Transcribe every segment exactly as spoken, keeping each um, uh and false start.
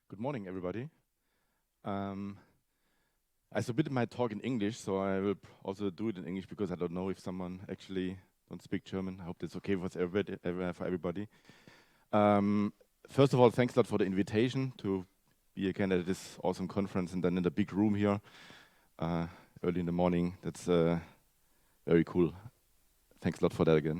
Good morning, everybody. Um, I submitted my talk in English, so I will p- also do it in English because I don't know if someone actually don't speak German. I hope that's okay with everybody, ev- for everybody. Um, first of all, thanks a lot for the invitation to be again at this awesome conference and then in the big room here uh, early in the morning. That's uh, very cool. Thanks a lot for that again.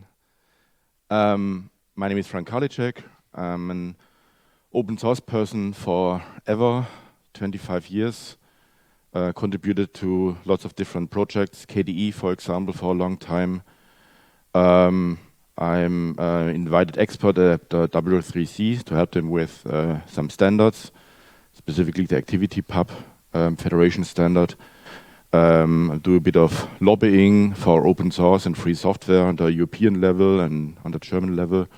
Um, my name is Frank Karliczek. I'm an open source person forever, twenty-five years. Uh, contributed to lots of different projects, K D E, for example, for a long time. Um, I'm uh, invited expert at the W three C to help them with uh, some standards, specifically the ActivityPub um, Federation standard. Um, I do a bit of lobbying for open source and free software on the European level and on the German level.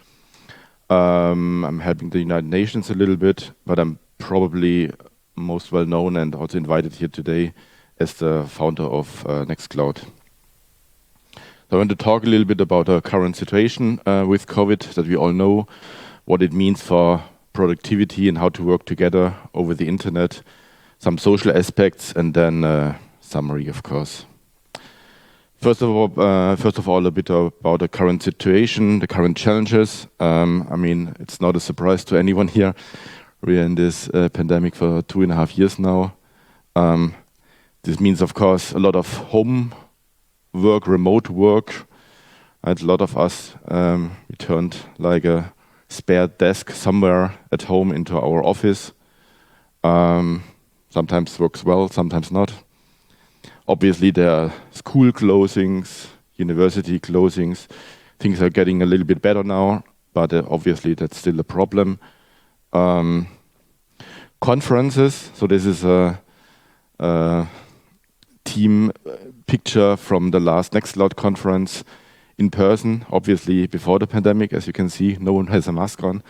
Um, I'm helping the United Nations a little bit, but I'm probably most well known and also invited here today as the founder of uh, Nextcloud. So I want to talk a little bit about the current situation uh, with COVID, that we all know what it means for productivity and how to work together over the internet, some social aspects, and then uh, summary, of course. First of all, uh, first of all, a bit about the current situation, the current challenges. Um, I mean, it's not a surprise to anyone here. We're in this uh, pandemic for two and a half years now. Um, this means, of course, a lot of home work, remote work. And a lot of us um, returned like a spare desk somewhere at home into our office. Um, sometimes works well, sometimes not. Obviously, there are school closings, university closings. Things are getting a little bit better now, but uh, obviously that's still a problem. Um, conferences, so this is a, a team picture from the last Nextcloud conference in person, obviously before the pandemic. As you can see, no one has a mask on.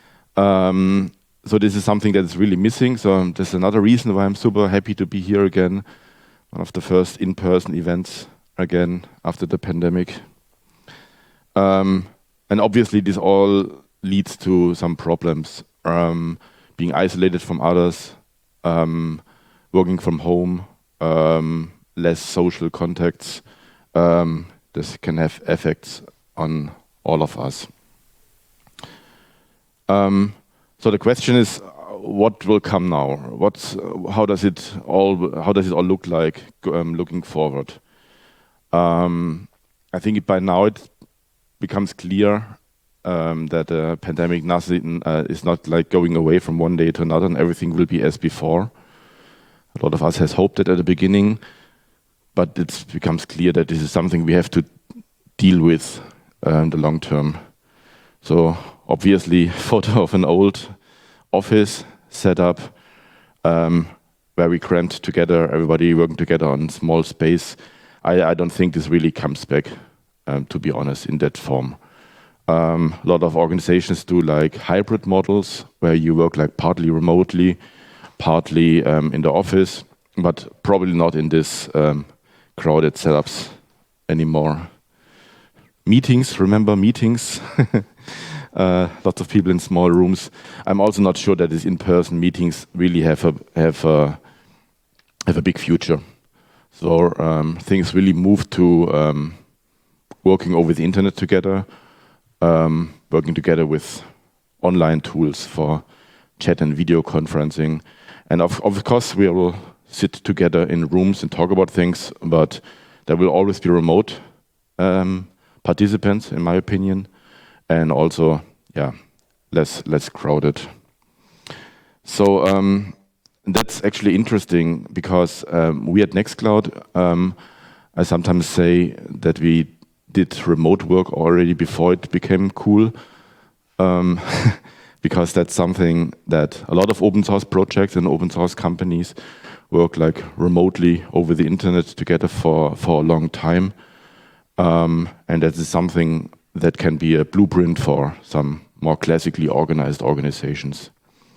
Um, so this is something that is really missing. So there's another reason why I'm super happy to be here again. One of the first in-person events again after the pandemic. Um, and obviously this all leads to some problems. Um, being isolated from others, um, working from home, um, less social contacts. Um, this can have effects on all of us. Um, so the question is, what will come now? What's, how does it all? How does it all look like um, looking forward? Um, I think by now it becomes clear um, that the pandemic nothing, uh, is not like going away from one day to another, and everything will be as before. A lot of us has hoped that at the beginning, but it becomes clear that this is something we have to deal with uh, in the long term. So obviously, photo of an old office setup, um, very cramped together, everybody working together on small space. I, I don't think this really comes back, um, to be honest, in that form. Um, a lot of organizations do like hybrid models where you work like partly remotely, partly um, in the office, but probably not in this um, crowded setups anymore. Meetings, remember meetings? Uh, lots of people in small rooms. I'm also not sure that these in-person meetings really have a have a have a big future. So um, things really move to um, working over the internet together, um, working together with online tools for chat and video conferencing, and of of course we will sit together in rooms and talk about things, but there will always be remote um, participants, in my opinion. And also, yeah, less less crowded. So um, that's actually interesting because um, we at Nextcloud, um, I sometimes say that we did remote work already before it became cool, um, because that's something that a lot of open source projects and open source companies work like remotely over the internet together for for a long time, um, and that is something that can be a blueprint for some more classically organized organizations.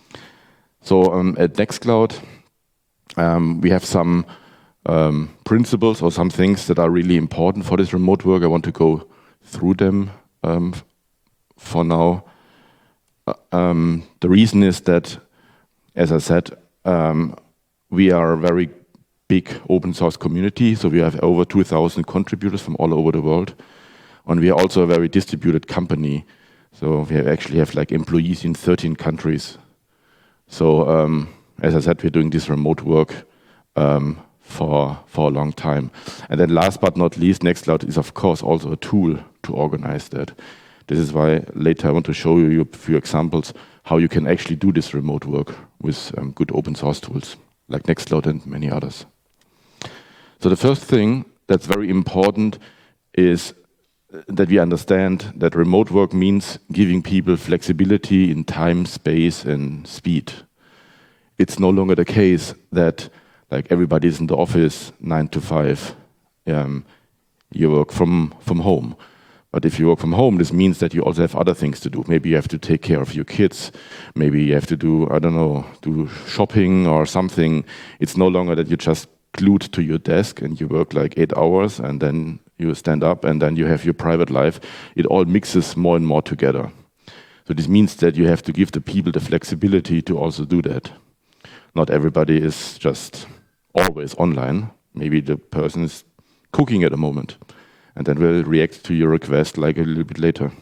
So um, at Nextcloud, um, we have some um, principles or some things that are really important for this remote work. I want to go through them um, for now. Uh, um, the reason is that as I said, um, we are a very big open source community, so we have over two thousand contributors from all over the world. And we are also a very distributed company. So we have actually have like employees in thirteen countries. So um, as I said, we're doing this remote work um, for, for a long time. And then last but not least, Nextcloud is of course also a tool to organize that. This is why later I want to show you a few examples how you can actually do this remote work with um, good open source tools like Nextcloud and many others. So the first thing that's very important is that we understand that remote work means giving people flexibility in time, space, and speed. It's no longer the case that like everybody's in the office nine to five. Um, you work from, from home. But if you work from home, this means that you also have other things to do. Maybe you have to take care of your kids. Maybe you have to do, I don't know, do shopping or something. It's no longer that you just glued to your desk and you work like eight hours and then you stand up and then you have your private life. It all mixes more and more together. So this means that you have to give the people the flexibility to also do that. Not everybody is just always online. Maybe the person is cooking at the moment and then will react to your request like a little bit later.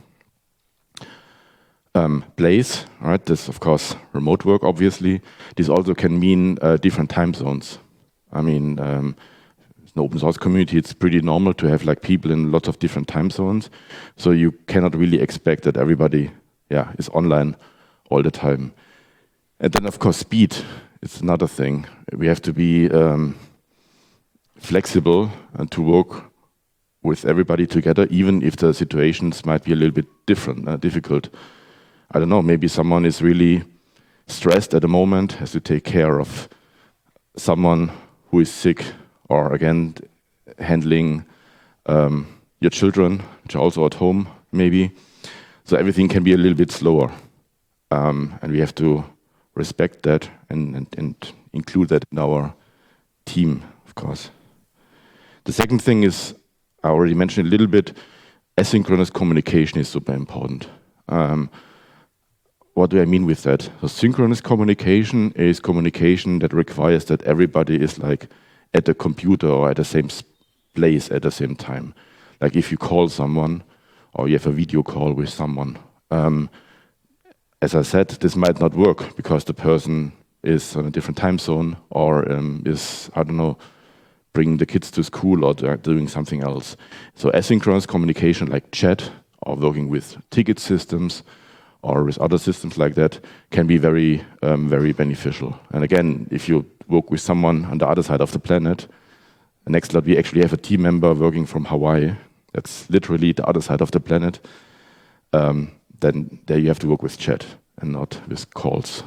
Um, place, right? This of course remote work, obviously. This also can mean uh, different time zones. I mean, um, in the open source community, it's pretty normal to have like people in lots of different time zones. So you cannot really expect that everybody, yeah, is online all the time. And then of course speed, it's another thing. We have to be um, flexible and to work with everybody together, even if the situations might be a little bit different, uh, difficult. I don't know, maybe someone is really stressed at the moment, has to take care of someone who is sick, or again, handling um, your children, which are also at home, maybe. So everything can be a little bit slower. Um, and we have to respect that and, and, and include that in our team, of course. The second thing is, I already mentioned a little bit, asynchronous communication is super important. Um, what do I mean with that? So synchronous communication is communication that requires that everybody is like at the computer or at the same place at the same time. Like if you call someone or you have a video call with someone. Um, as I said, this might not work because the person is on a different time zone or um, is, I don't know, bringing the kids to school or doing something else. So asynchronous communication like chat or working with ticket systems or with other systems like that can be very, um, very beneficial. And again, if you work with someone on the other side of the planet, Nextcloud, we actually have a team member working from Hawaii. That's literally the other side of the planet. Um, then there you have to work with chat and not with calls.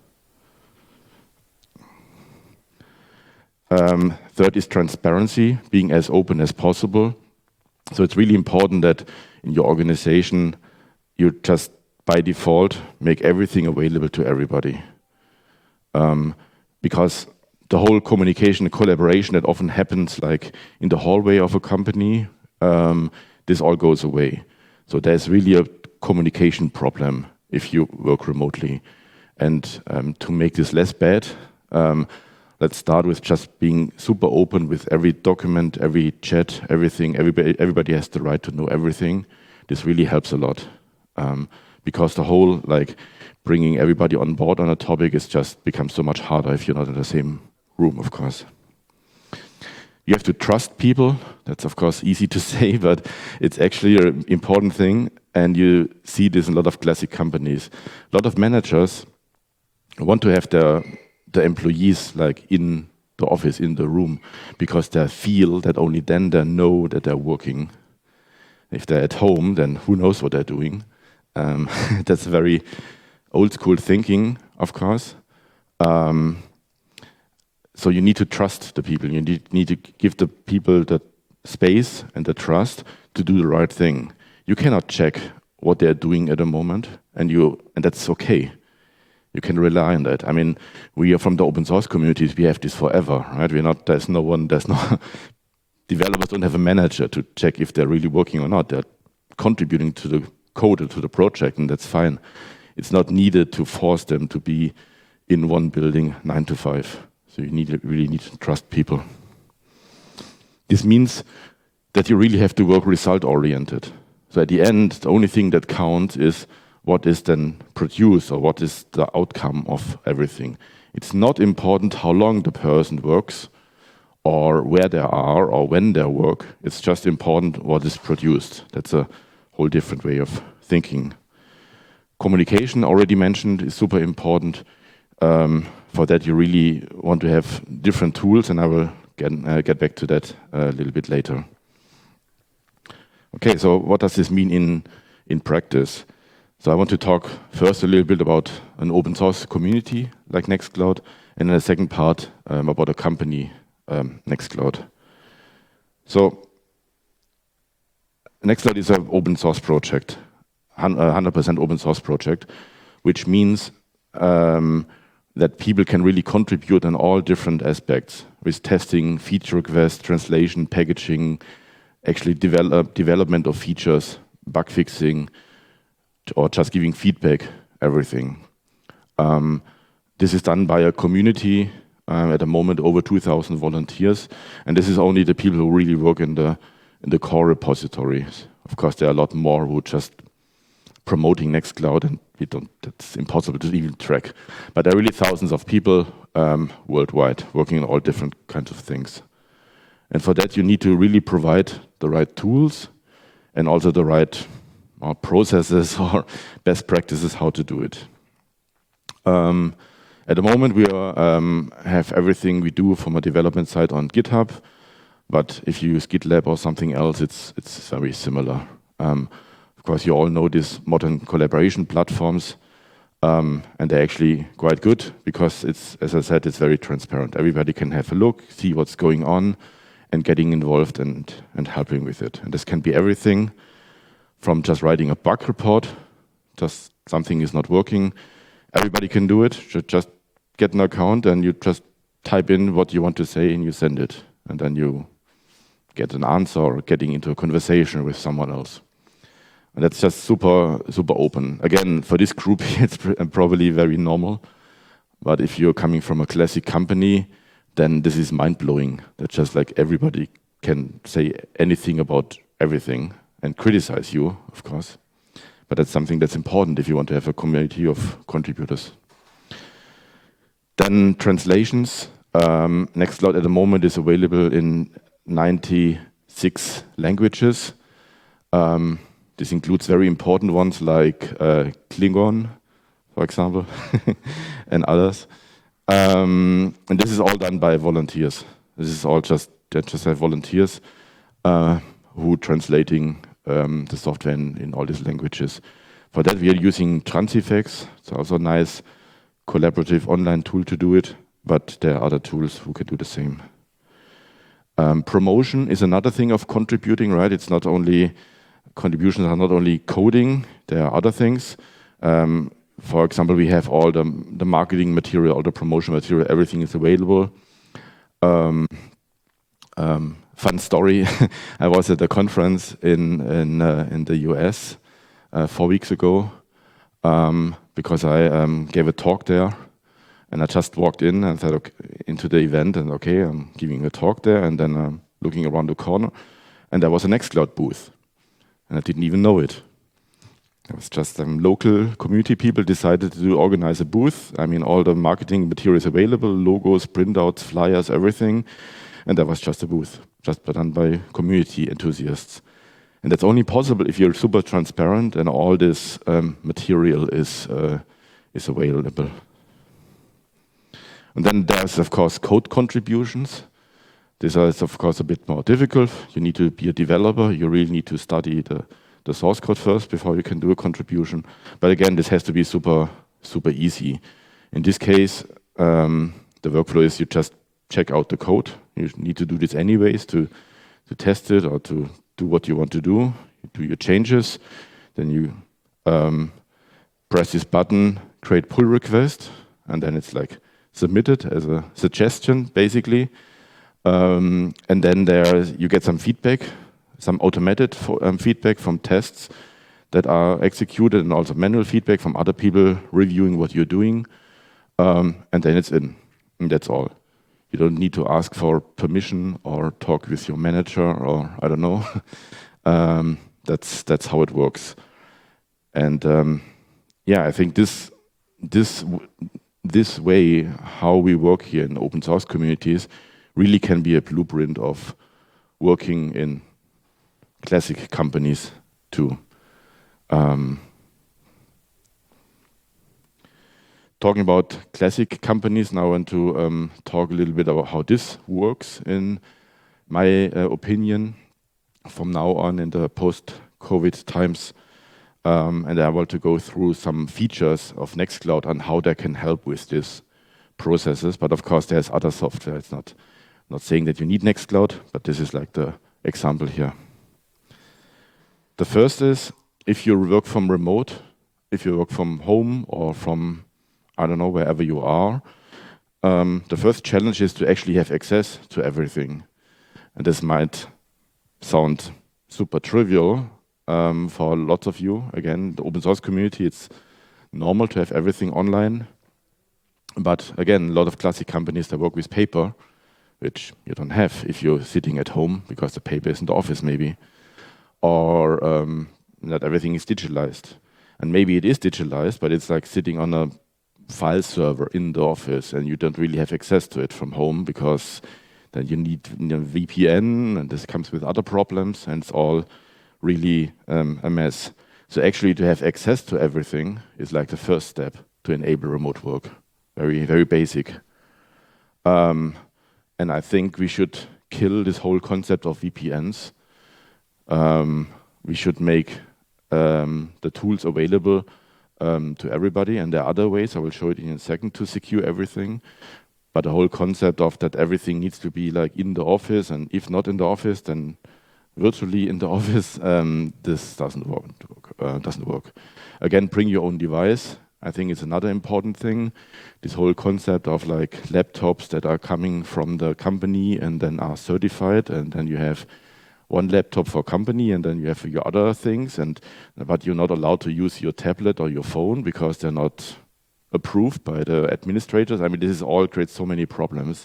Um, third is transparency, being as open as possible. So it's really important that in your organization, you just by default make everything available to everybody. Um, because the whole communication and collaboration that often happens like in the hallway of a company, um, this all goes away. So there's really a communication problem if you work remotely. And um, to make this less bad, um, let's start with just being super open with every document, every chat, everything. Everybody, everybody has the right to know everything. This really helps a lot. Um, because the whole, like, bringing everybody on board on a topic is just becomes so much harder if you're not in the same room, of course. You have to trust people. That's, of course, easy to say, but it's actually an important thing. And you see this in a lot of classic companies. A lot of managers want to have their the employees like in the office, in the room, because they feel that only then they know that they're working. If they're at home, then who knows what they're doing. Um, that's very old school thinking, of course. Um, so you need to trust the people. You need, need to give the people the space and the trust to do the right thing. You cannot check what they're doing at the moment, and you and that's okay. You can rely on that. I mean, we are from the open source communities. We have this forever, right? We're not. There's no one. There's no developers don't have a manager to check if they're really working or not. They're contributing to the code or to the project, and that's fine. It's not needed to force them to be in one building, nine to five. So you need really need to trust people. This means that you really have to work result-oriented. So at the end, the only thing that counts is what is then produced or what is the outcome of everything. It's not important how long the person works or where they are or when they work. It's just important what is produced. That's a whole different way of thinking. Communication, already mentioned, is super important. Um, for that, you really want to have different tools, and I will get, uh, get back to that a little bit later. Okay, so what does this mean in, in practice? So I want to talk first a little bit about an open source community like Nextcloud, and in the second part um, about a company, um, Nextcloud. So Nextcloud is an open source project, one hundred percent open source project, which means um, that people can really contribute in all different aspects with testing, feature requests, translation, packaging, actually develop development of features, bug fixing, or just giving feedback, everything. Um, this is done by a community, uh, at the moment over two thousand volunteers, and this is only the people who really work in the, in the core repositories. Of course, there are a lot more who just promoting Nextcloud, and we don't, that's impossible to even track. But there are really thousands of people um, worldwide working on all different kinds of things. And for that, you need to really provide the right tools and also the right uh, processes or best practices how to do it. Um, at the moment, we are, um, have everything we do from a development side on GitHub, but if you use GitLab or something else, it's, it's very similar. Um, Of course, you all know these modern collaboration platforms, um, and they're actually quite good because it's, as I said, it's very transparent. Everybody can have a look, see what's going on, and getting involved and, and helping with it. And this can be everything from just writing a bug report, just something is not working. Everybody can do it. You just get an account and you just type in what you want to say and you send it. And then you get an answer or getting into a conversation with someone else. And that's just super, super open. Again, for this group, it's probably very normal. But if you're coming from a classic company, then this is mind-blowing. That's just like everybody can say anything about everything and criticize you, of course. But that's something that's important if you want to have a community of contributors. Then translations. Um, Nextcloud at the moment is available in ninety-six languages. Um, This includes very important ones like uh, Klingon, for example, and others. Um, and this is all done by volunteers. This is all just, just have volunteers uh, who are translating um, the software in, in all these languages. For that, we are using Transifex. It's also a nice collaborative online tool to do it, but there are other tools who can do the same. Um, promotion is another thing of contributing, right? It's not only Contributions are not only coding, there are other things. Um, for example, we have all the, the marketing material, all the promotion material, everything is available. Um, um, fun story, I was at a conference in, in, uh, in the U S uh, four weeks ago um, because I um, gave a talk there. And I just walked in and said, okay, into the event, and okay, I'm giving a talk there, and then I'm looking around the corner, and there was a Nextcloud booth. And I didn't even know it. It was just some um, local community people decided to organize a booth. I mean, all the marketing materials available, logos, printouts, flyers, everything. And there was just a booth, just done by community enthusiasts. And that's only possible if you're super transparent and all this um, material is, uh, is available. And then there's, of course, code contributions. This is, of course, a bit more difficult. You need to be a developer. You really need to study the, the source code first before you can do a contribution. But again, this has to be super, super easy. In this case, um, the workflow is you just check out the code. You need to do this anyways to, to test it or to do what you want to do. You do your changes. Then you um, press this button, create pull request, and then it's like submitted as a suggestion, basically. Um, and then there you get some feedback, some automated for, um, feedback from tests that are executed, and also manual feedback from other people reviewing what you're doing. um, and then it's in, and that's all. You don't need to ask for permission or talk with your manager or I don't know. um, that's that's how it works. And um, yeah, I think this this this way how we work here in open source communities really can be a blueprint of working in classic companies too. Um, talking about classic companies, now I want to um, talk a little bit about how this works in my uh, opinion from now on in the post-COVID times. Um, and I want to go through some features of Nextcloud and how they can help with these processes. But of course, there's other software. It's not, not saying that you need Nextcloud, but this is like the example here. The first is if you work from remote, if you work from home or from, I don't know, wherever you are, um, the first challenge is to actually have access to everything. And this might sound super trivial um, for lots of you. Again, the open source community, it's normal to have everything online. But again, a lot of classic companies that work with paper, which you don't have if you're sitting at home because the paper is in the office maybe. Or um, not everything is digitalized. And maybe it is digitalized, but it's like sitting on a file server in the office and you don't really have access to it from home because then you need a V P N and this comes with other problems and it's all really um, a mess. So actually to have access to everything is like the first step to enable remote work. Very, very basic. Um, and I think we should kill this whole concept of V P Ns. Um, we should make um, the tools available um, to everybody, and there are other ways, I will show it in a second, to secure everything. But the whole concept of that everything needs to be like in the office, and if not in the office, then virtually in the office, um, this doesn't work, uh, doesn't work. Again, bring your own device. I think it's another important thing. This whole concept of like laptops that are coming from the company and then are certified, and then you have one laptop for company and then you have your other things, and but you're not allowed to use your tablet or your phone because they're not approved by the administrators. I mean, this is all creates so many problems.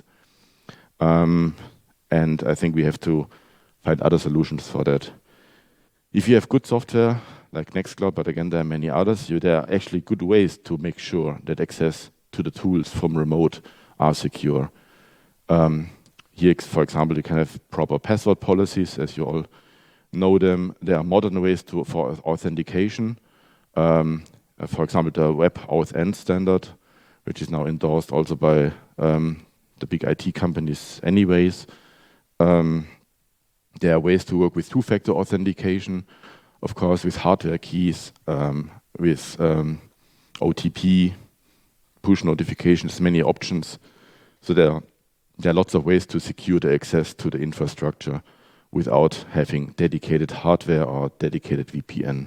Um, and I think we have to find other solutions for that. If you have good software like Nextcloud, but again, there are many others, you, there are actually good ways to make sure that access to the tools from remote are secure. Um, Here, for example, you can have proper password policies, as you all know them. There are modern ways to, for authentication. Um, for example, the Web Authn standard, which is now endorsed also by um, the big I T companies anyways. Um, there are ways to work with two-factor authentication, of course, with hardware keys, um, with um, O T P, push notifications, many options. So there are There are lots of ways to secure the access to the infrastructure without having dedicated hardware or dedicated V P N.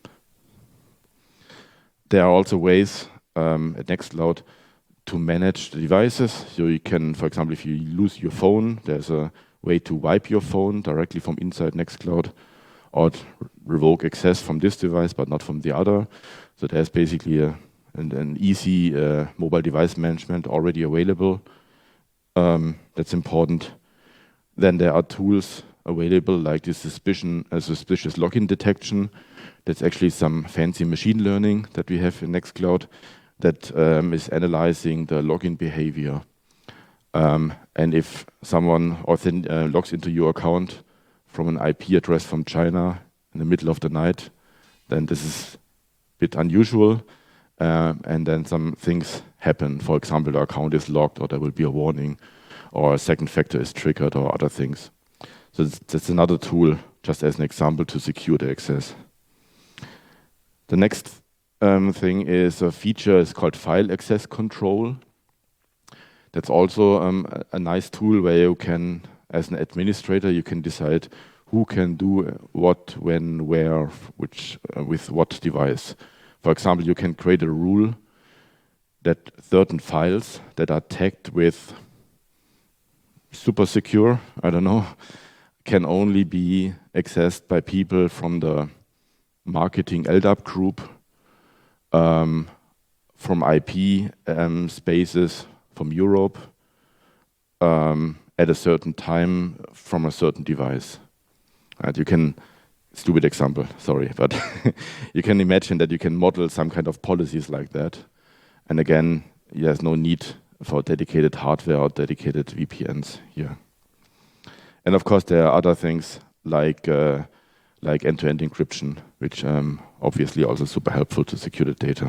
There are also ways um, at Nextcloud to manage the devices. So you can, for example, if you lose your phone, there's a way to wipe your phone directly from inside Nextcloud or revoke access from this device, but not from the other. So there's basically a, an, an easy uh, mobile device management already available. Um, that's important. Then there are tools available like this suspicion, uh, suspicious login detection. That's actually some fancy machine learning that we have in Nextcloud that um, is analyzing the login behavior. Um, and if someone authentic, uh, logs into your account from an I P address from China in the middle of the night, then this is a bit unusual. Uh, and then some things happen. For example, the account is locked or there will be a warning or a second factor is triggered or other things. So that's, that's another tool, just as an example, to secure the access. The next um, thing is a feature is called file access control. That's also um, a, a nice tool where you can, as an administrator, you can decide who can do what, when, where, which, uh, with what device. For example, you can create a rule that certain files that are tagged with super secure, I don't know, can only be accessed by people from the marketing L D A P group um, from I P um, spaces from Europe um, at a certain time from a certain device. And you can, stupid example, sorry, but you can imagine that you can model some kind of policies like that. And again, there's no need for dedicated hardware or dedicated V P Ns here. And of course, there are other things like uh, like end-to-end encryption, which um, obviously also super helpful to secure the data.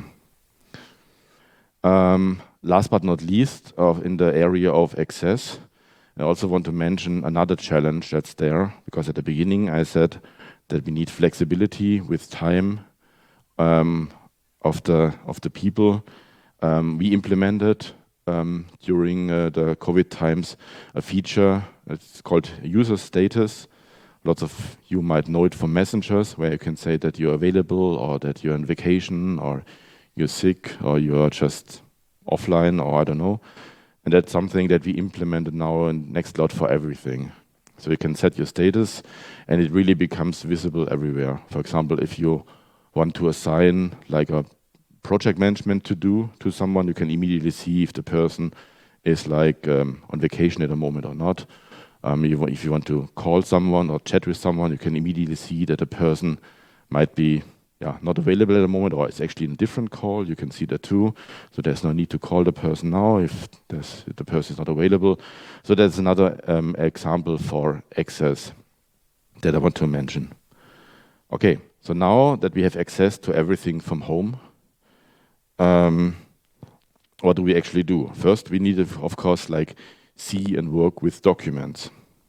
Um, last but not least, uh, in the area of access, I also want to mention another challenge that's there, because at the beginning I said that we need flexibility with time um, of the of the people. Um, we implemented um, during uh, the COVID times a feature. It's called user status. Lots of you might know it from messengers, where you can say that you're available, or that you're on vacation, or you're sick, or you're just offline, or I don't know. And that's something that we implemented now in Nextcloud for everything. So you can set your status, and it really becomes visible everywhere. For example, if you want to assign like a project management to do to someone, you can immediately see if the person is like um, on vacation at the moment or not. Um, you, if you want to call someone or chat with someone, you can immediately see that the person might be yeah, not available at the moment, or it's actually in a different call. You can see that too. So there's no need to call the person now if, if the person is not available. So that's another um, example for access that I want to mention. Okay, so now that we have access to everything from home, um, what do we actually do? First, we need to, of course, like see and work with documents.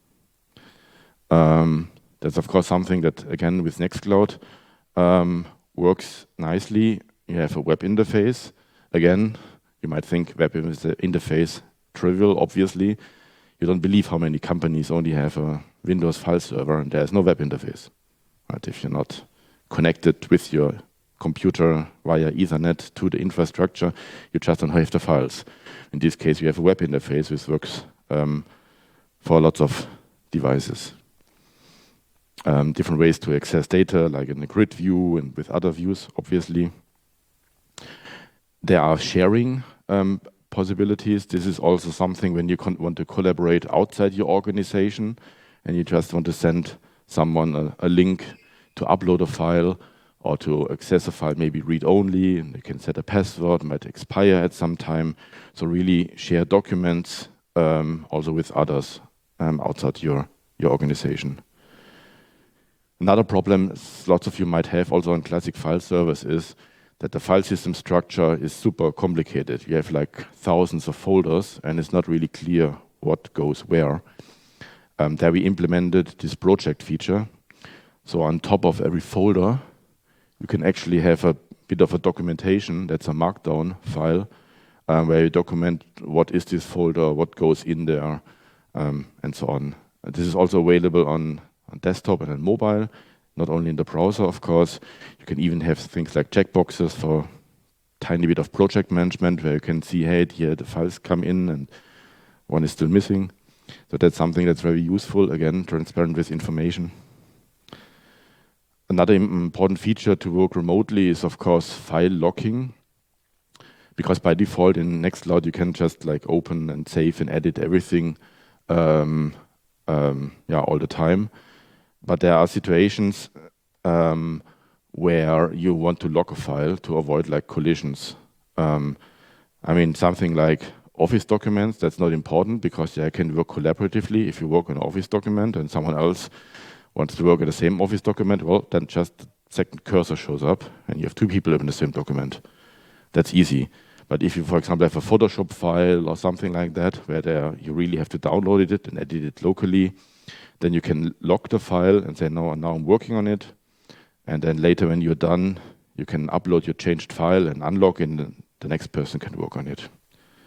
Um, that's, of course, something that, again, with Nextcloud, Um, works nicely. You have a web interface. Again, you might think web interface trivial, obviously. You don't believe how many companies only have a Windows file server and there's no web interface. Right? If you're not connected with your computer via Ethernet to the infrastructure, you just don't have the files. In this case, you have a web interface which works um, for lots of devices. Um, different ways to access data, like in the grid view and with other views, obviously. There are sharing um, possibilities. This is also something when you want to collaborate outside your organization and you just want to send someone a, a link to upload a file or to access a file, maybe read-only, and you can set a password, might expire at some time. So really share documents um, also with others um, outside your, your organization. Another problem lots of you might have also on classic file servers is that the file system structure is super complicated. You have like thousands of folders and it's not really clear what goes where. Um, there we implemented this project feature. So on top of every folder, you can actually have a bit of a documentation. That's a markdown file um, where you document what is this folder, what goes in there, um, and so on. And this is also available on on desktop and on mobile, not only in the browser, of course. You can even have things like checkboxes for tiny bit of project management where you can see, hey, here the files come in and one is still missing. So that's something that's very useful, again, transparent with information. Another important feature to work remotely is, of course, file locking. Because by default in Nextcloud, you can just like open and save and edit everything um, um, yeah, all the time. But there are situations um, where you want to lock a file to avoid like collisions. Um, I mean, something like Office documents, that's not important because they can work collaboratively. If you work on an Office document and someone else wants to work on the same Office document, well, then just the second cursor shows up and you have two people in the same document. That's easy. But if you, for example, have a Photoshop file or something like that, where there you really have to download it and edit it locally, then you can lock the file and say, no, now I'm working on it. And then later when you're done, you can upload your changed file and unlock it, and the next person can work on it.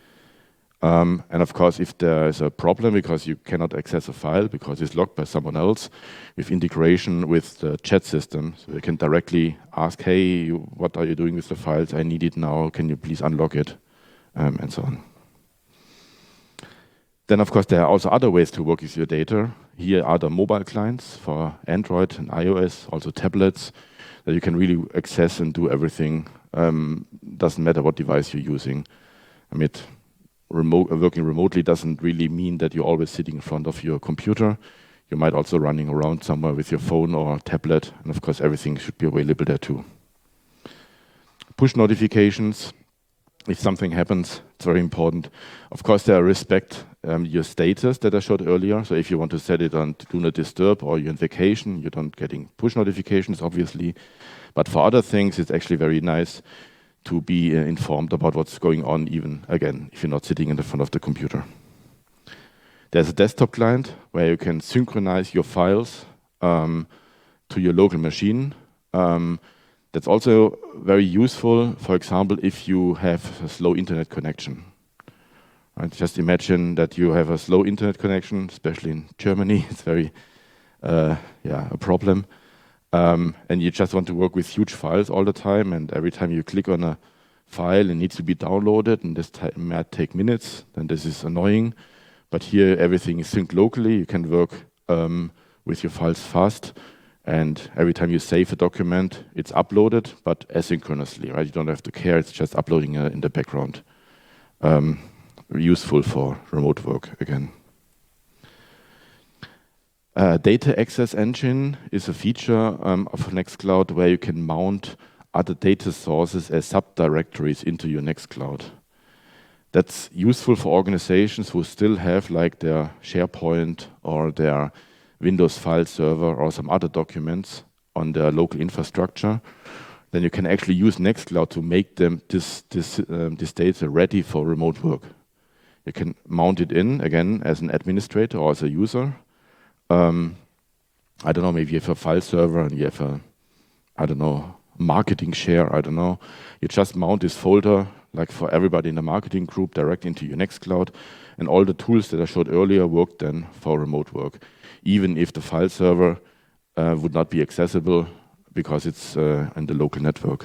Um, and of course, if there is a problem because you cannot access a file because it's locked by someone else, with integration with the chat system, so you can directly ask, hey, you, what are you doing with the files? I need it now. Can you please unlock it? Um, and so on. Then, of course, there are also other ways to work with your data. Here are the mobile clients for Android and iOS, also tablets, that you can really access and do everything um, doesn't matter what device you're using. I mean, remote, working remotely doesn't really mean that you're always sitting in front of your computer. You might also running around somewhere with your phone or tablet, and of course everything should be available there too. Push notifications. If something happens, it's very important. Of course, there are respect um, your status that I showed earlier. So if you want to set it on do not disturb or you're on vacation, you don't getting push notifications, obviously. But for other things, it's actually very nice to be uh, informed about what's going on, even, again, if you're not sitting in the front of the computer. There's a desktop client where you can synchronize your files um, to your local machine. Um, That's also very useful, for example, if you have a slow internet connection. Right? Just imagine that you have a slow internet connection, especially in Germany. It's very, uh, yeah, a problem. Um, and you just want to work with huge files all the time, and every time you click on a file, it needs to be downloaded, and this might take minutes, then this is annoying. But here, everything is synced locally. You can work um, with your files fast. And every time you save a document, it's uploaded, but asynchronously, right? You don't have to care, it's just uploading uh, in the background. Um, useful for remote work, again. Uh, data access engine is a feature um, of Nextcloud where you can mount other data sources as subdirectories into your Nextcloud. That's useful for organizations who still have like their SharePoint or their Windows file server or some other documents on their local infrastructure. Then you can actually use Nextcloud to make them this this um, this data ready for remote work. You can mount it in again as an administrator or as a user. Um, I don't know, maybe you have a file server and you have a, I don't know, marketing share. I don't know. You just mount this folder like for everybody in the marketing group direct into your Nextcloud, and all the tools that I showed earlier work then for remote work, even if the file server uh, would not be accessible because it's uh, in the local network.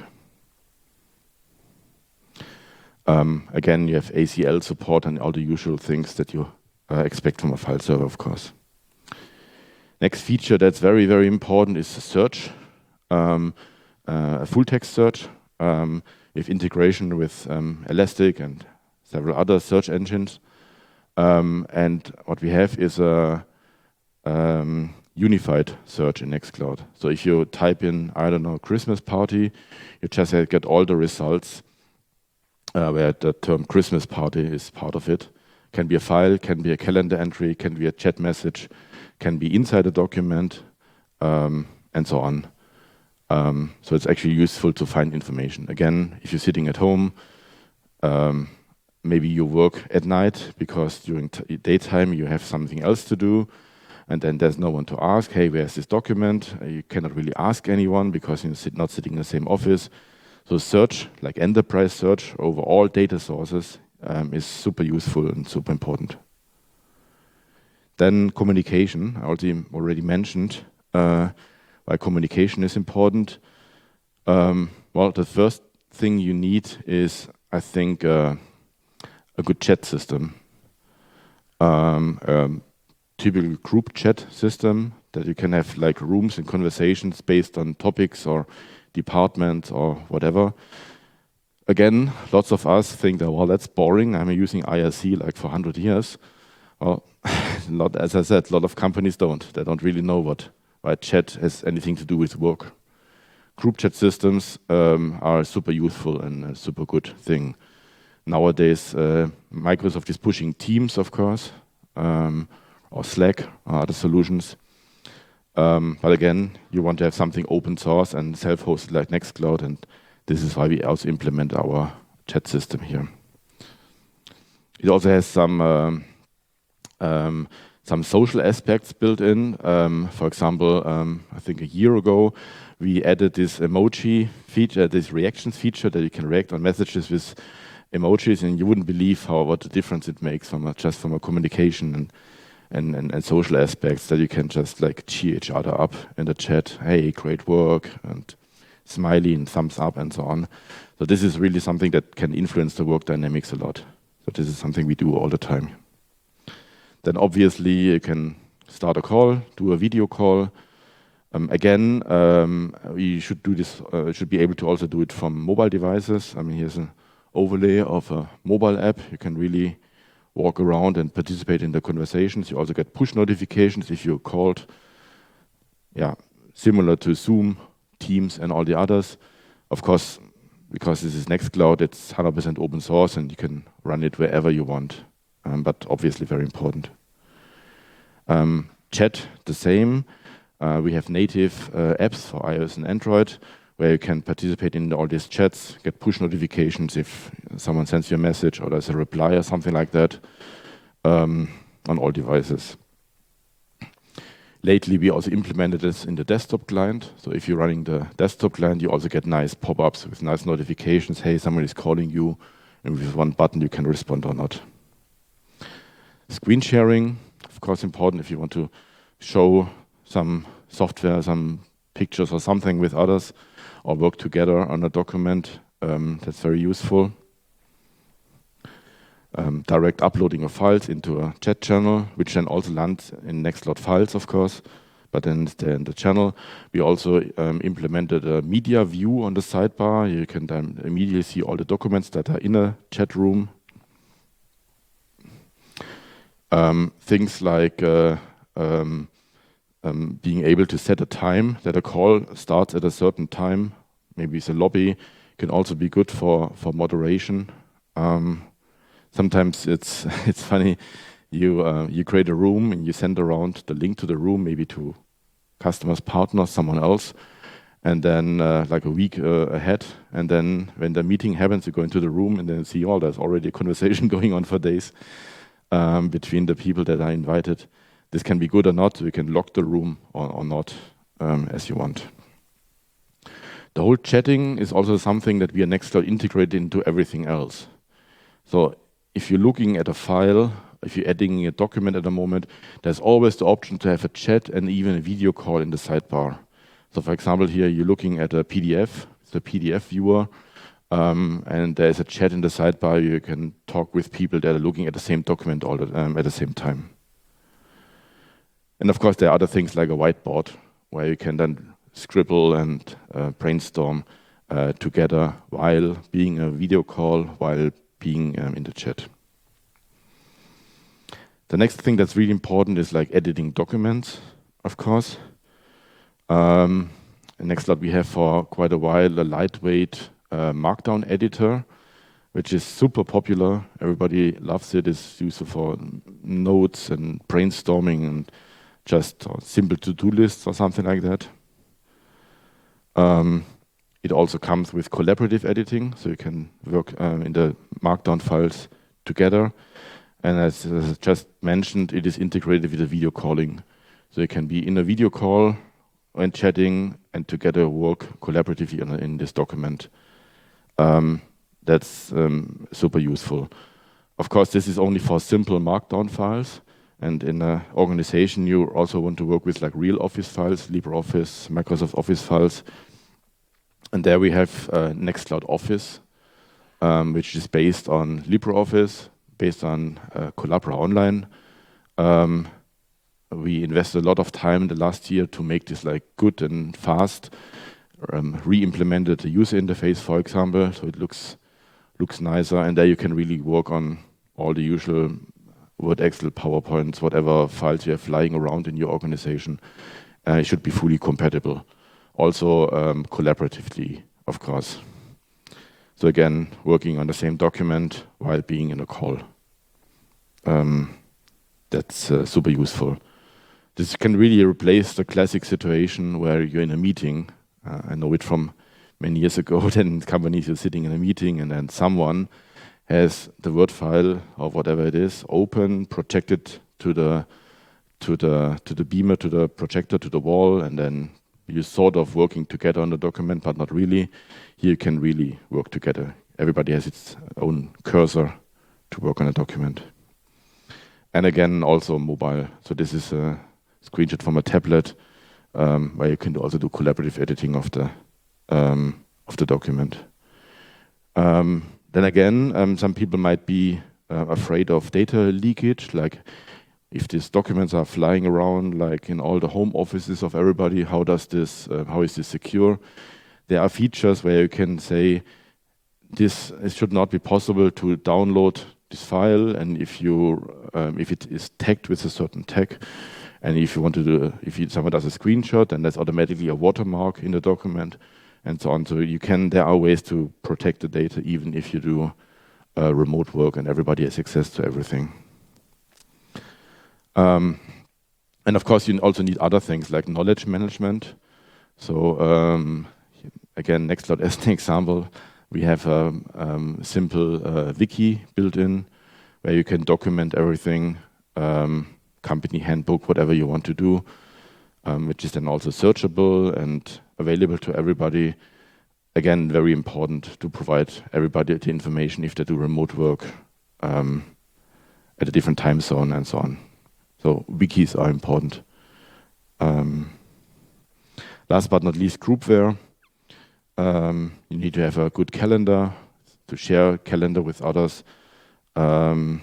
Um, again, you have A C L support and all the usual things that you uh, expect from a file server, of course. Next feature that's very, very important is search, um, uh, a full text search um, with integration with um, Elastic and several other search engines. Um, and what we have is a um, unified search in Nextcloud. So if you type in, I don't know, Christmas party, you just get all the results uh, where the term Christmas party is part of it. Can be a file, can be a calendar entry, can be a chat message, can be inside a document, um, and so on. Um, so it's actually useful to find information. Again, if you're sitting at home, um, maybe you work at night because during t daytime you have something else to do, and then there's no one to ask, hey, where's this document? Uh, you cannot really ask anyone because you're sit not sitting in the same office. So search, like enterprise search over all data sources, um, is super useful and super important. Then communication, I already, already mentioned uh, why communication is important. Um, well, the first thing you need is, I think, uh, a good chat system. Um, um, typical group chat system that you can have like rooms and conversations based on topics or departments or whatever. Again, lots of us think that, well, that's boring. I'm using I R C like for one hundred years. Well, lot, as I said, a lot of companies don't. They don't really know what why chat has anything to do with work. Group chat systems um, are super useful and a super good thing. Nowadays, uh, Microsoft is pushing Teams, of course, um, or Slack or other solutions. Um, but again, you want to have something open source and self-hosted like Nextcloud, and this is why we also implement our chat system here. It also has some um, um, some social aspects built in. Um, for example, um, I think a year ago, we added this emoji feature, this reactions feature that you can react on messages with emojis, and you wouldn't believe how what the difference it makes from a, just from a communication and, and, and, and social aspects, that you can just like cheer each other up in the chat. Hey, great work, and smiley and thumbs up and so on. So this is really something that can influence the work dynamics a lot. So this is something we do all the time. Then obviously you can start a call, do a video call. Um, again, um, we should do this. Uh, should be able to also do it from mobile devices. I mean, here's an overlay of a mobile app. You can really walk around and participate in the conversations. You also get push notifications if you're called. Yeah, similar to Zoom, Teams, and all the others. Of course, because this is Nextcloud, it's one hundred percent open source, and you can run it wherever you want. Um, but obviously very important. Um, chat, the same. Uh, we have native uh, apps for iOS and Android where you can participate in all these chats, get push notifications if someone sends you a message or there's a reply or something like that um, on all devices. Lately, we also implemented this in the desktop client. So if you're running the desktop client, you also get nice pop-ups with nice notifications. Hey, someone is calling you, and with one button you can respond or not. Screen sharing, of course, important if you want to show some software, some pictures or something with others, or work together on a document. Um, that's very useful. Um, direct uploading of files into a chat channel, which then also lands in Nextcloud files, of course, but then it's there in the channel. We also um, implemented a media view on the sidebar. You can then immediately see all the documents that are in a chat room. Um, things like uh, um, um, being able to set a time that a call starts at a certain time, maybe it's a lobby, can also be good for, for moderation. Um, sometimes it's it's funny, you uh, you create a room and you send around the link to the room, maybe to customers, partners, someone else, and then uh, like a week uh, ahead, and then when the meeting happens, you go into the room and then see, oh, there's already a conversation going on for days um, between the people that are invited. This can be good or not. You can lock the room or, or not, um, as you want. The whole chatting is also something that we are Nextcloud integrated into everything else. So if you're looking at a file, if you're adding a document at the moment, there's always the option to have a chat and even a video call in the sidebar. So for example, here you're looking at a P D F, it's a P D F viewer, um, and there's a chat in the sidebar. You can talk with people that are looking at the same document all the, um, at the same time. And of course, there are other things like a whiteboard where you can then scribble and uh, brainstorm uh, together while being a video call, while being um, in the chat. The next thing that's really important is like editing documents, of course. Um, in Nextcloud, we have for quite a while a lightweight uh, Markdown editor, which is super popular. Everybody loves it. It's useful for notes and brainstorming and just uh, simple to-do lists or something like that. Um, it also comes with collaborative editing, so you can work um, in the Markdown files together. And as, as I just mentioned, it is integrated with the video calling. So you can be in a video call and chatting and together work collaboratively in, in this document. Um, that's um, super useful. Of course, this is only for simple Markdown files. And in an organization, you also want to work with like real Office files, LibreOffice, Microsoft Office files. And there we have uh, Nextcloud Office, um, which is based on LibreOffice, based on uh, Collabora Online. Um, we invested a lot of time in the last year to make this like good and fast. Um, re-implemented the user interface, for example, so it looks looks nicer. And there you can really work on all the usual Word, Excel, PowerPoints, whatever files you have lying around in your organization. Uh, it should be fully compatible. Also um, collaboratively, of course. So again, working on the same document while being in a call. Um, that's uh, super useful. This can really replace the classic situation where you're in a meeting. Uh, I know it from many years ago. Then companies are sitting in a meeting and then someone has the Word file or whatever it is open, projected to the to the to the beamer, to the projector, to the wall, and then you're sort of working together on the document, but not really. Here you can really work together. Everybody has its own cursor to work on a document. And again, also mobile. So this is a screenshot from a tablet um, where you can also do collaborative editing of the um, of the document. Um, Then again, um, some people might be uh, afraid of data leakage, like if these documents are flying around like in all the home offices of everybody, how does this, uh, how is this secure? There are features where you can say this, it should not be possible to download this file, and if you um, if it is tagged with a certain tag, and if you want to do, if you, someone does a screenshot, then that's automatically a watermark in the document, and so on. So you can, there are ways to protect the data even if you do uh, remote work and everybody has access to everything. Um, and of course, you also need other things like knowledge management. So um, again, Nextcloud as an example, we have a um, simple uh, wiki built in where you can document everything, um, company handbook, whatever you want to do, um, which is then also searchable and available to everybody. Again, very important to provide everybody the information if they do remote work um, at a different time zone and so on. So wikis are important. Um, last but not least, groupware. Um, you need to have a good calendar to share calendar with others. Um,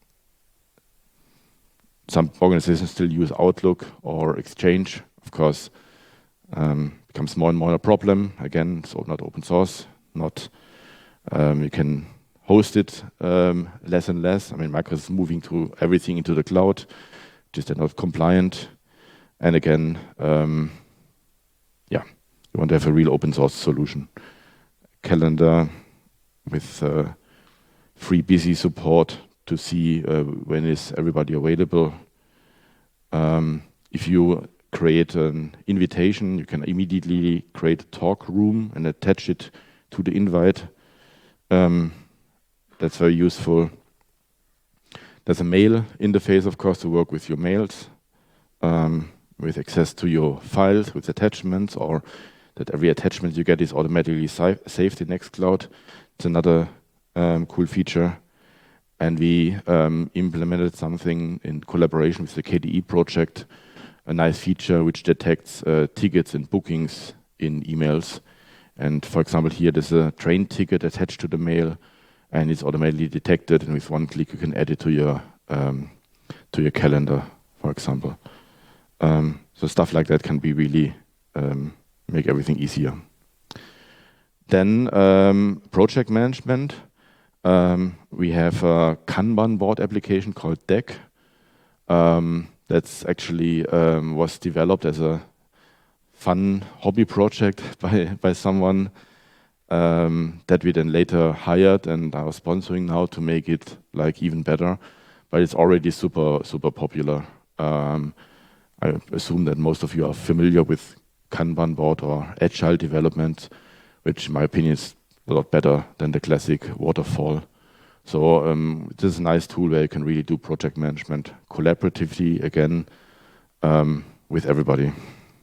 some organizations still use Outlook or Exchange. Of course, um, becomes more and more a problem. Again, so not open source. Not um, you can host it um, less and less. I mean, Microsoft is moving to everything into the cloud. Just they're not compliant. And again, um, yeah, you want to have a real open source solution. Calendar with uh, free busy support to see uh, when is everybody available. Um, if you create an invitation, you can immediately create a talk room and attach it to the invite. Um, that's very useful. There's a mail interface, of course, to work with your mails, um, with access to your files, with attachments, or that every attachment you get is automatically si saved in Nextcloud. It's another um, cool feature. And we um, implemented something in collaboration with the K D E project, a nice feature which detects uh, tickets and bookings in emails. And for example, here there's a train ticket attached to the mail, and it's automatically detected, and with one click you can add it to your um, to your calendar, for example. Um, so stuff like that can be really um, make everything easier. Then um, project management. Um, we have a Kanban board application called Deck. Um, that's actually um, was developed as a fun hobby project by by someone. Um, that we then later hired and are sponsoring now to make it like even better, but it's already super super popular. Um, I assume that most of you are familiar with Kanban board or agile development, which in my opinion is a lot better than the classic waterfall. So um, this is a nice tool where you can really do project management collaboratively again um, with everybody.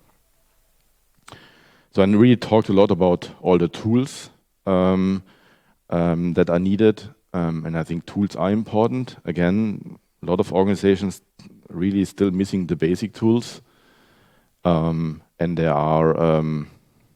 So I really talked a lot about all the tools um, um, that are needed, um, and I think tools are important. Again, a lot of organizations really still missing the basic tools, um, and there are, um,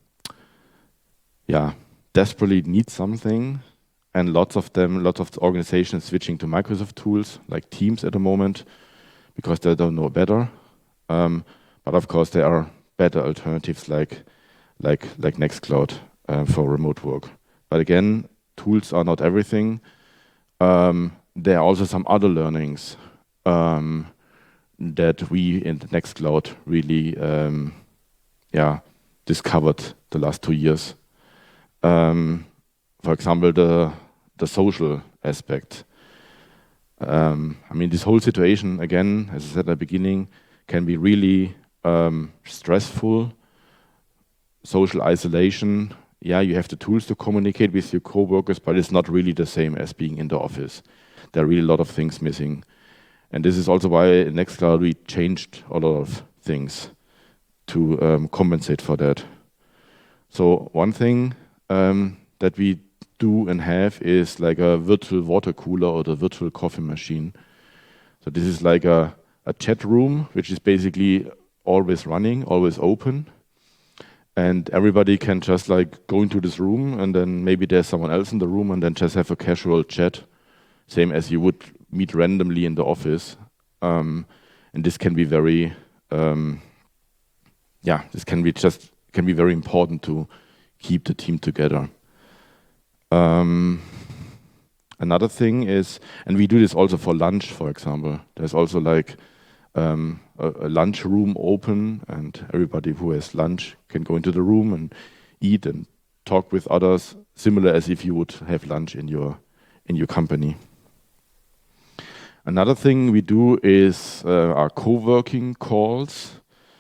yeah, desperately need something, and lots of them, lots of organizations switching to Microsoft tools like Teams at the moment because they don't know better. Um, but of course, there are better alternatives like like like Nextcloud uh, for remote work. But again, tools are not everything. Um, there are also some other learnings um, that we in the Nextcloud really um, yeah, discovered the last two years. Um, for example, the, the social aspect. Um, I mean, this whole situation, again, as I said at the beginning, can be really um, stressful. Social isolation, yeah, you have the tools to communicate with your coworkers, but it's not really the same as being in the office. There are really a lot of things missing. And this is also why in Nextcloud we changed a lot of things to um, compensate for that. So one thing um, that we do and have is like a virtual water cooler or the virtual coffee machine. So this is like a, a chat room, which is basically always running, always open. And everybody can just like go into this room, and then maybe there's someone else in the room, and then just have a casual chat, same as you would meet randomly in the office. Um, and this can be very, um, yeah, this can be just can be very important to keep the team together. Um, another thing is, and we do this also for lunch, for example. There's also like um, a, a lunch room open, and everybody who has lunch can go into the room and eat and talk with others, similar as if you would have lunch in your in your company. Another thing we do is uh, our co-working calls.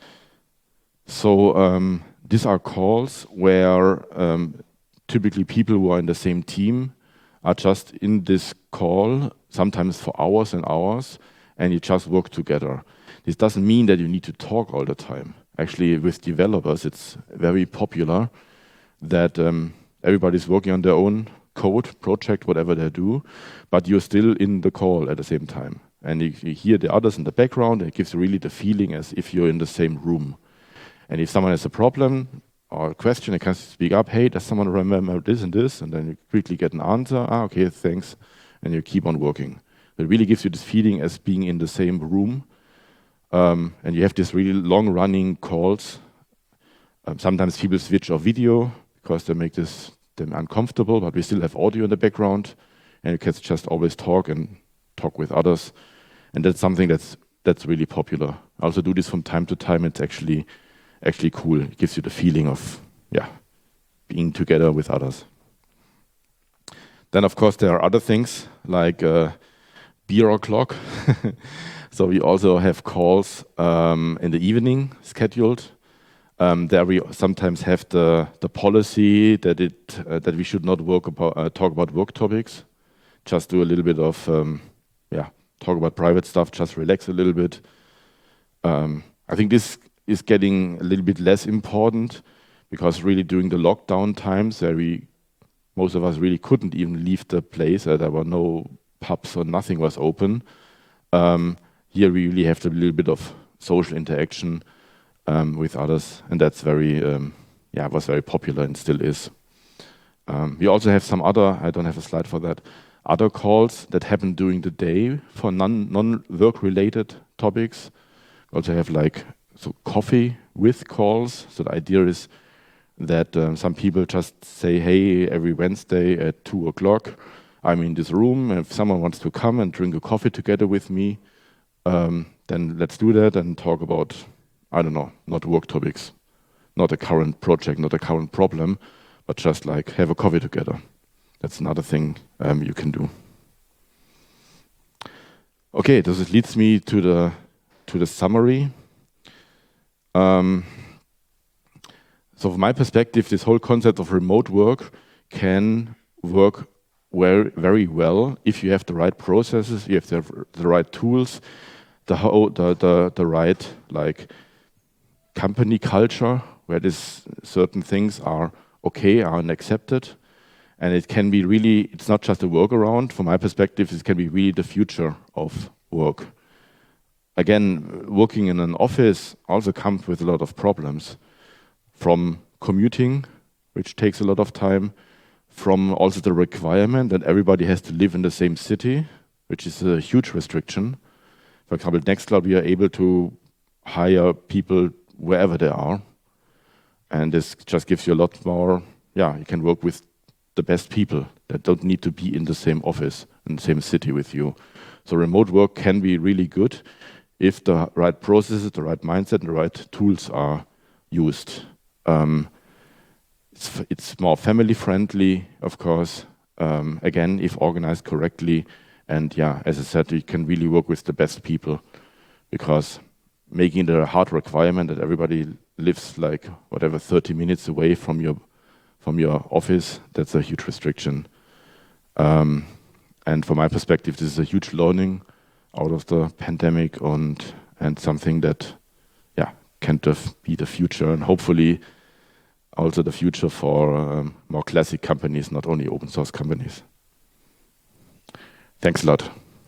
So um, these are calls where um, typically people who are in the same team are just in this call, sometimes for hours and hours, and you just work together. This doesn't mean that you need to talk all the time. Actually, with developers, it's very popular that um, everybody's working on their own code, project, whatever they do, but you're still in the call at the same time. And you, you hear the others in the background, and it gives really the feeling as if you're in the same room. And if someone has a problem or a question, they can speak up, hey, does someone remember this and this? And then you quickly get an answer, ah, okay, thanks, and you keep on working. It really gives you this feeling as being in the same room. Um, and you have these really long-running calls. Um, sometimes people switch off video because they make this them uncomfortable, but we still have audio in the background, and you can just always talk and talk with others. And that's something that's that's really popular. I also do this from time to time. It's actually actually cool. It gives you the feeling of yeah being together with others. Then of course there are other things like uh, beer o'clock. So we also have calls um, in the evening scheduled. Um, there we sometimes have the the policy that it uh, that we should not work about uh, talk about work topics. Just do a little bit of um, yeah talk about private stuff. Just relax a little bit. Um, I think this is getting a little bit less important because really during the lockdown times, where we most of us really couldn't even leave the place. Uh, there were no pubs or nothing was open. Um, here we really have a little bit of social interaction um, with others, and that's very, um, yeah, was very popular and still is. Um, we also have some other, I don't have a slide for that, other calls that happen during the day for non, non-work related topics. We also have like so coffee with calls. So the idea is that um, some people just say, hey, every Wednesday at two o'clock, I'm in this room. If someone wants to come and drink a coffee together with me, um, then let's do that and talk about, I don't know, not work topics, not a current project, not a current problem, but just like have a coffee together. That's another thing um, you can do. Okay, this leads me to the to the summary. Um, so from my perspective, this whole concept of remote work can work very, very well if you have the right processes, you have the, the right tools, the, whole, the, the, the right like company culture where this certain things are okay, are accepted. And it can be really, it's not just a workaround. From my perspective, it can be really the future of work. Again, working in an office also comes with a lot of problems. From commuting, which takes a lot of time, from also the requirement that everybody has to live in the same city, which is a huge restriction. For example, Nextcloud, we are able to hire people wherever they are. And this just gives you a lot more, yeah, you can work with the best people that don't need to be in the same office, in the same city with you. So remote work can be really good if the right processes, the right mindset, and the right tools are used. Um, it's, it's more family friendly, of course, um, again, if organized correctly. And yeah, as I said, you can really work with the best people because making it a hard requirement that everybody lives like whatever thirty minutes away from your from your office, that's a huge restriction. Um, and from my perspective, this is a huge learning out of the pandemic and and something that, yeah, can be the future and hopefully also the future for um, more classic companies, not only open source companies. Thanks a lot.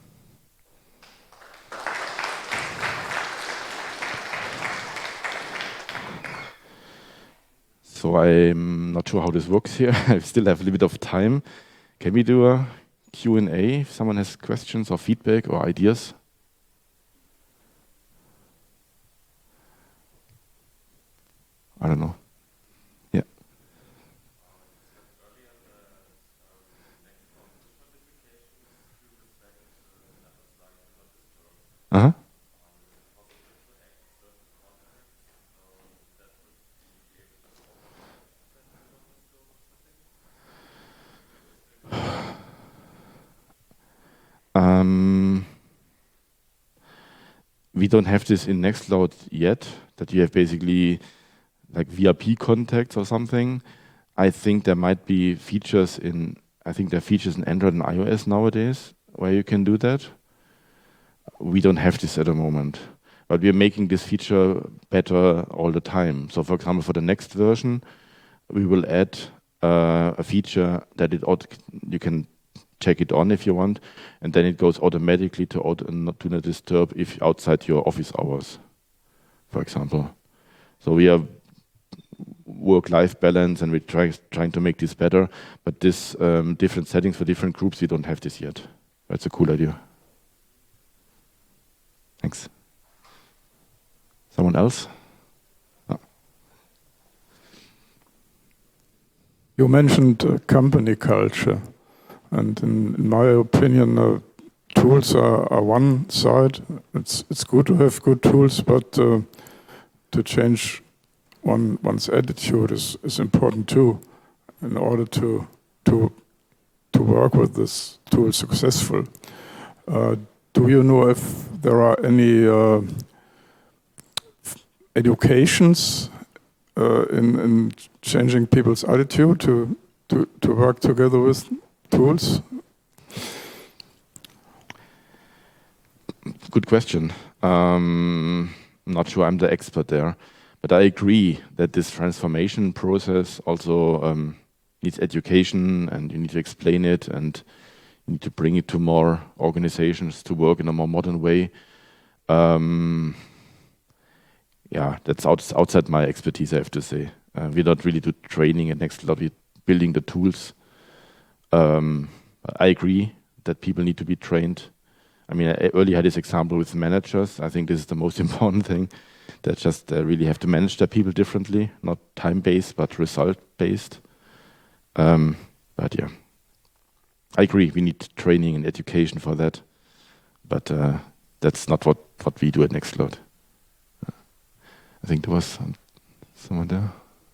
So I'm not sure how this works here. I still have a little bit of time. Can we do a Q and A if someone has questions or feedback or ideas? I don't know. Yeah. Uh-huh. Um, we don't have this in Nextcloud yet, that you have basically like V I P contacts or something. I think there might be features in, I think there are features in Android and iOS nowadays where you can do that. We don't have this at the moment, but we are making this feature better all the time. So for example, for the next version, we will add uh, a feature that it you can check it on if you want, and then it goes automatically to auto, not to not disturb if outside your office hours, for example. So we are work-life balance, and we're trying trying to make this better. But this um, different settings for different groups, we don't have this yet. That's a cool idea. Thanks. Someone else? Oh. You mentioned uh, company culture, and in, in my opinion, uh, tools are, are one side. It's it's good to have good tools, but uh, to change one one's attitude is, is important too, in order to to to work with this tool successful. Uh, do you know if there are any uh, educations uh, in, in changing people's attitude to, to, to work together with tools? Good question. Um, I'm not sure I'm the expert there, but I agree that this transformation process also um, needs education, and you need to explain it, and you need to bring it to more organizations to work in a more modern way. Um, yeah, that's out, outside my expertise, I have to say. Uh, we don't really do training at Nextcloud, we're building the tools. Um, I agree that people need to be trained. I mean, I earlier had this example with managers. I think this is the most important thing. They just uh, really have to manage their people differently, not time-based, but result-based. Um, but yeah, I agree. We need training and education for that. But uh, that's not what, what we do at Nextcloud. I think there was someone there.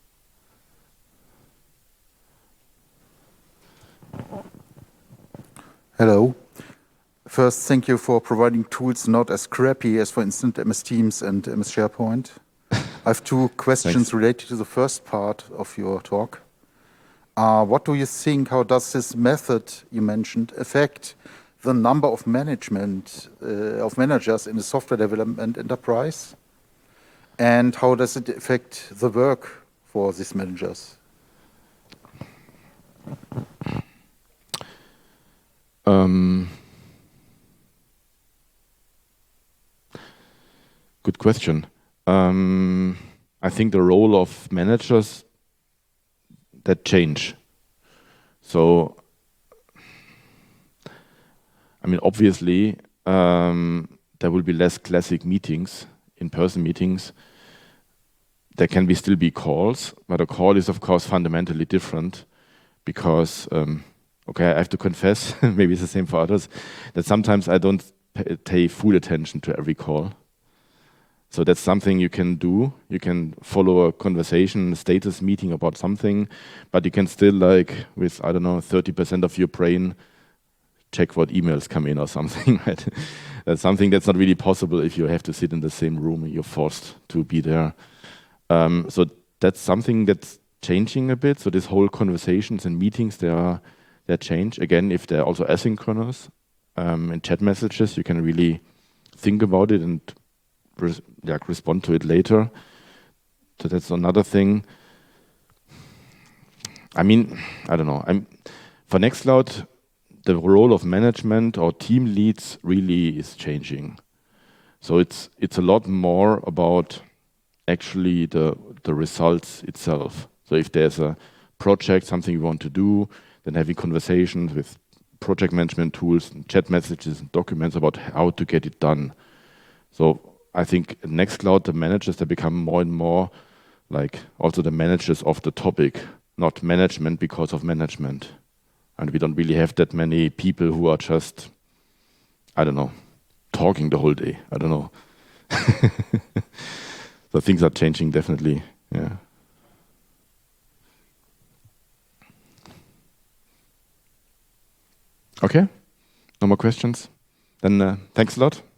Hello. First, thank you for providing tools not as crappy as, for instance, M S Teams and M S SharePoint. I have two questions related to the first part of your talk. Uh, what do you think, how does this method you mentioned affect the number of management, uh, of managers in the software development enterprise? And how does it affect the work for these managers? Um, good question. Um, I think the role of managers that change. So, I mean, obviously, um, there will be less classic meetings, in-person meetings. There can be still be calls, but a call is, of course, fundamentally different because, um, okay, I have to confess, maybe it's the same for others, that sometimes I don't pay, pay full attention to every call. So that's something you can do. You can follow a conversation, a status meeting about something, but you can still, like, with, I don't know, thirty percent of your brain, check what emails come in or something, right? That's something that's not really possible if you have to sit in the same room and you're forced to be there. Um, so that's something that's changing a bit. So this whole conversations and meetings, they are they change. Again, if they're also asynchronous um, in chat messages, you can really think about it and res yeah, respond to it later. So that's another thing. I mean, I don't know. I'm, for Nextcloud, the role of management or team leads really is changing. So it's it's a lot more about actually the the results itself. So if there's a project, something you want to do, then having conversations with project management tools, and chat messages, and documents about how to get it done. So I think at Nextcloud, the managers, they become more and more like also the managers of the topic, not management because of management. And we don't really have that many people who are just, I don't know, talking the whole day. I don't know. So things are changing definitely. Yeah. Okay. No more questions. Then uh, thanks a lot.